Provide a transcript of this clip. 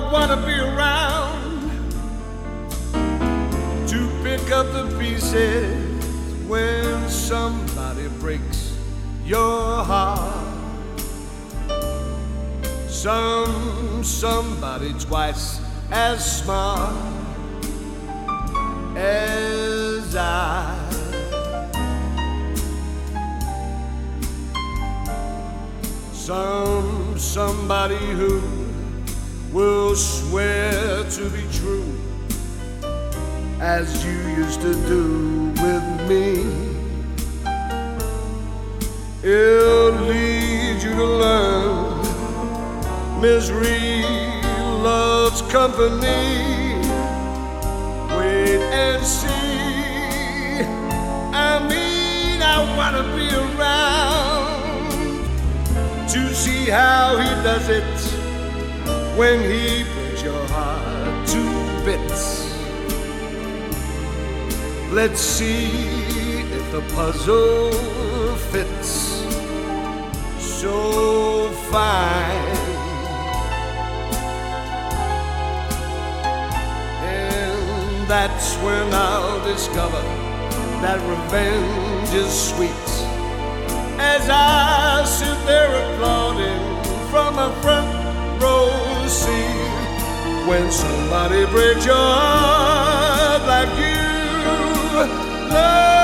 wanna be around to pick up the pieces when somebody breaks your heart. Somebody twice as smart as I. Somebody who will swear to be true as you used to do with me. It'll lead you to learn misery loves company. Wait and see. I wanna be around to see how he does it when he breaks your heart to bits. Let's see if the puzzle fits so fine. And that's when I'll discover that revenge is sweet, as I sit there applauding from a front row seat. When somebody breaks your heart like you love